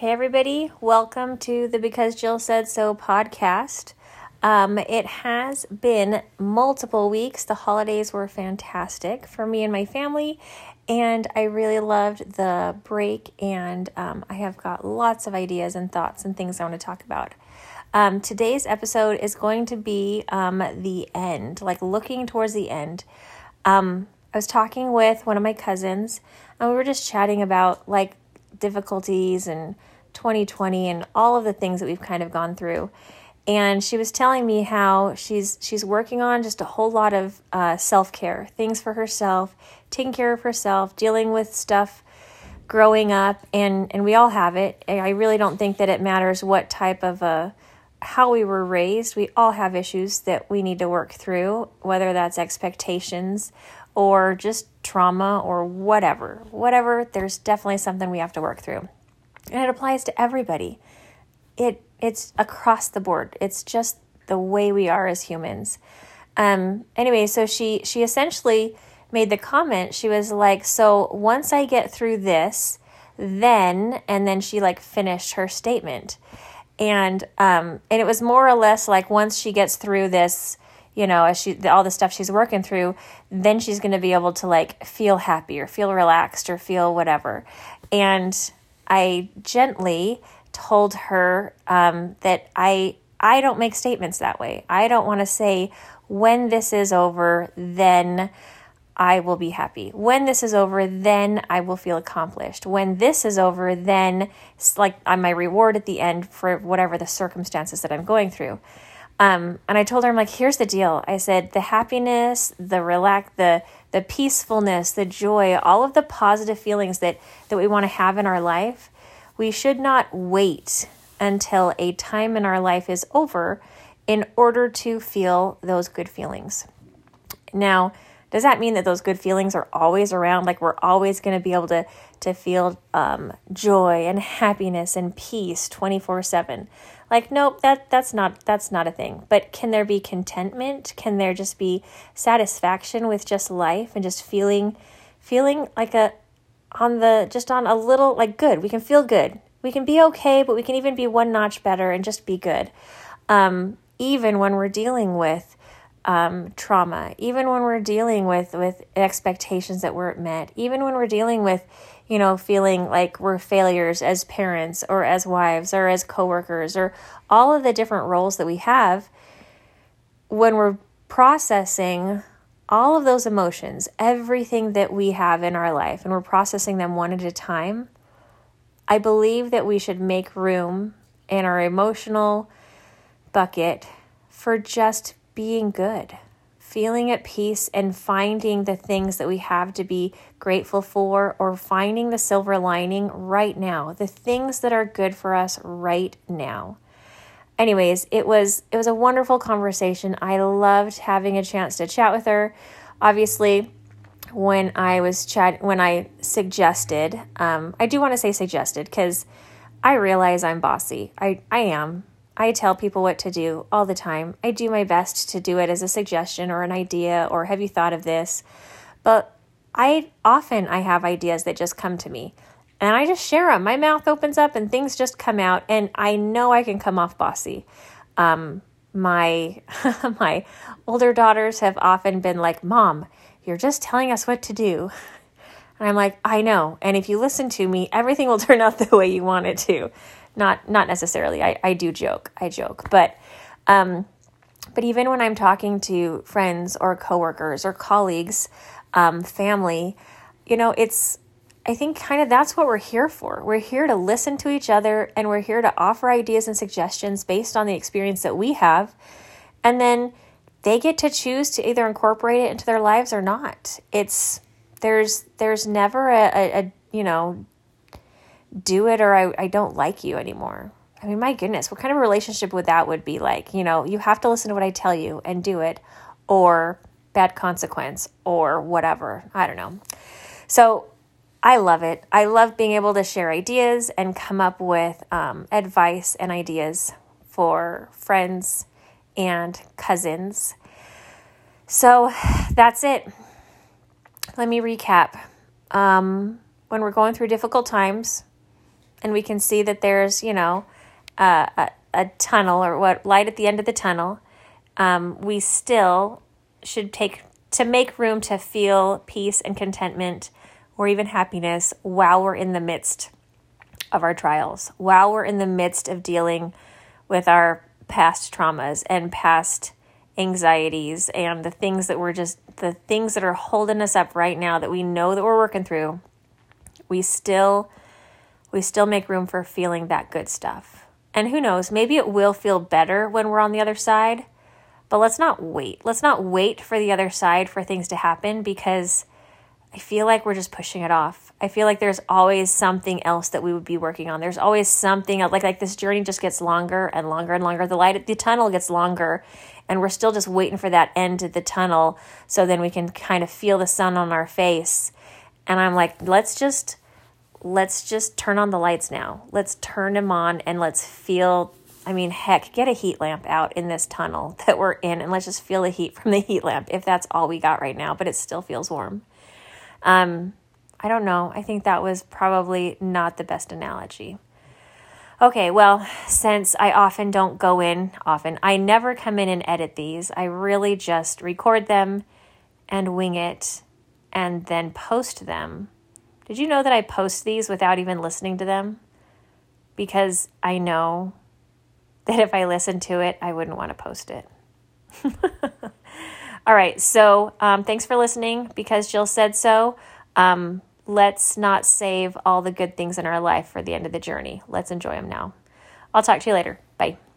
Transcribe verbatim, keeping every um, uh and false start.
Hey everybody, welcome to the Because Jill Said So podcast. Um, it has been multiple weeks. The holidays were fantastic for me and my family, and I really loved the break, and um, I have got lots of ideas and thoughts and things I want to talk about. Um, today's episode is going to be um, the end, like looking towards the end. Um, I was talking with one of my cousins, and we were just chatting about like difficulties and twenty twenty and all of the things that we've kind of gone through. And she was telling me how she's she's working on just a whole lot of uh, self-care, things for herself, taking care of herself, dealing with stuff growing up, and, and we all have it. I really don't think that it matters what type of a, how we were raised. We all have issues that we need to work through, whether that's expectations or just trauma or whatever. Whatever, there's definitely something we have to work through. And it applies to everybody. It It's across the board. It's just the way we are as humans. Um, anyway, so she, she essentially made the comment. She was like, so once I get through this, then, and then she like finished her statement. And um, and it was more or less like once she gets through this, you know, as she all the stuff she's working through, then she's going to be able to like feel happy or feel relaxed or feel whatever. And I gently told her um, that I I don't make statements that way. I don't want to say when this is over, then I will be happy. When this is over, then I will feel accomplished. When this is over, then it's like I'm my reward at the end for whatever the circumstances that I'm going through. Um, and I told her, I'm like, here's the deal. I said, the happiness, the relax, the the peacefulness, the joy, all of the positive feelings that, that we want to have in our life, we should not wait until a time in our life is over in order to feel those good feelings. Now, does that mean that those good feelings are always around? Like we're always going to be able to, to feel um, joy and happiness and peace twenty-four seven? Like, nope, that that's not that's not a thing. But can there be contentment? Can there just be satisfaction with just life and just feeling feeling like a on the just on a little like good? We can feel good. We can be okay, but we can even be one notch better and just be good. Um, even when we're dealing with um, trauma, even when we're dealing with with expectations that weren't met, even when we're dealing with, you know, feeling like we're failures as parents or as wives or as coworkers or all of the different roles that we have, when we're processing all of those emotions, everything that we have in our life, and we're processing them one at a time, I believe that we should make room in our emotional bucket for just being good, feeling at peace and finding the things that we have to be grateful for, or finding the silver lining right now, the things that are good for us right now. Anyways, it was it was a wonderful conversation. I loved having a chance to chat with her. Obviously, when I was chat when I suggested, um, I do want to say suggested because I realize I'm bossy. I, I am. I tell people what to do all the time. I do my best to do it as a suggestion or an idea or have you thought of this? But I often I have ideas that just come to me and I just share them. My mouth opens up and things just come out, and I know I can come off bossy. Um, my my older daughters have often been like, Mom, you're just telling us what to do. And I'm like, I know. And if you listen to me, everything will turn out the way you want it to. Not not necessarily. I, I do joke. I joke. But um, but even when I'm talking to friends or coworkers or colleagues, um, family, you know, it's, I think kind of that's what we're here for. We're here to listen to each other, and we're here to offer ideas and suggestions based on the experience that we have. And then they get to choose to either incorporate it into their lives or not. It's, there's, there's never a, a, a you know, do it or I, I don't like you anymore. I mean, my goodness, what kind of a relationship would that would be like? You know, you have to listen to what I tell you and do it, or bad consequence or whatever. I don't know. So I love it. I love being able to share ideas and come up with um, advice and ideas for friends and cousins. So that's it. Let me recap. Um, when we're going through difficult times, and we can see that there's, you know, uh, a, a tunnel or what light at the end of the tunnel, um, we still should take to make room to feel peace and contentment or even happiness while we're in the midst of our trials, while we're in the midst of dealing with our past traumas and past anxieties and the things that we're just, the things that are holding us up right now that we know that we're working through. We still, we still make room for feeling that good stuff. And who knows, maybe it will feel better when we're on the other side, but let's not wait. Let's not wait for the other side for things to happen, because I feel like we're just pushing it off. I feel like there's always something else that we would be working on. There's always something else, like like this journey just gets longer and longer and longer. The light at the tunnel gets longer, and we're still just waiting for that end of the tunnel so then we can kind of feel the sun on our face. And I'm like, let's just let's just turn on the lights now. Let's turn them on and let's feel, I mean, heck, get a heat lamp out in this tunnel that we're in, and let's just feel the heat from the heat lamp if that's all we got right now, but it still feels warm. Um, I don't know. I think that was probably not the best analogy. Okay, well, since I often don't go in, often, I never come in and edit these. I really just record them and wing it and then post them. Did you know that I post these without even listening to them? Because I know that if I listened to it, I wouldn't want to post it. All right, so um, thanks for listening. Because Jill said so. Um, let's not save all the good things in our life for the end of the journey. Let's enjoy them now. I'll talk to you later. Bye.